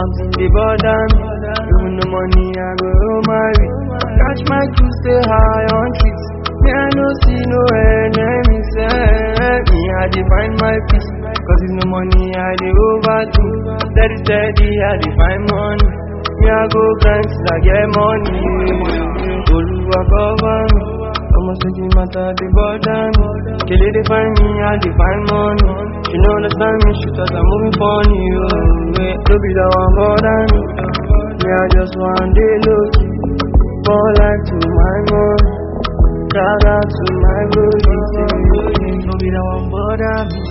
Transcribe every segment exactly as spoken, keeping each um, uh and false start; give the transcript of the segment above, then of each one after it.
Something they bother me. Even the money I go marry. Catch my crew, stay high on trees. Me I no see no enemies. Eh. Me I dey find my peace. Cause if no money I dey overdo. Steady steady I dey find money. Me I go grind till I get money. Oluwa cover me. I'ma say the matter they bother me. Kill it, they find me, I dey find money. She know understand me, she thought I'm moving funny. Oh, wait, don't be the one bother me. Me I just one day low key. Fall like to my mom. Shout out to my body. Don't be the one bother me.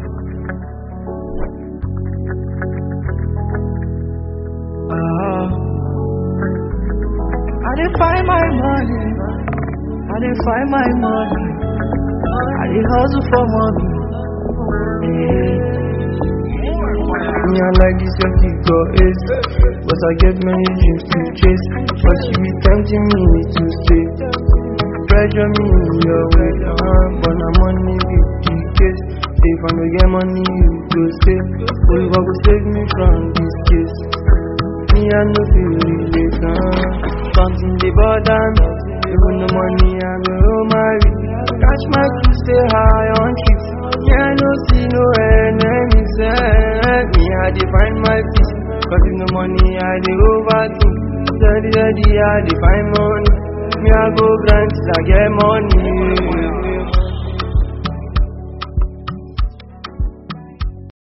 Ah, I dey find my money. I dey find my money. I dey hustle for money. Yeah. Me I like this your figure is, but I get many dreams to chase. But she be tempting me to stay. Pressure me in your way, uh, but na money be the case. If I no get money, you go stay. Oluwa go save me from this case. Me I no feel relate, uh, something they bother me. Even the money I go marry. Catch my crew, stay high on trees. Me I no see no enemies. Eh. Me I dey find my peace. Cause if no money I dey overdo. Steady steady I dey find money. Me I go grind till I get money.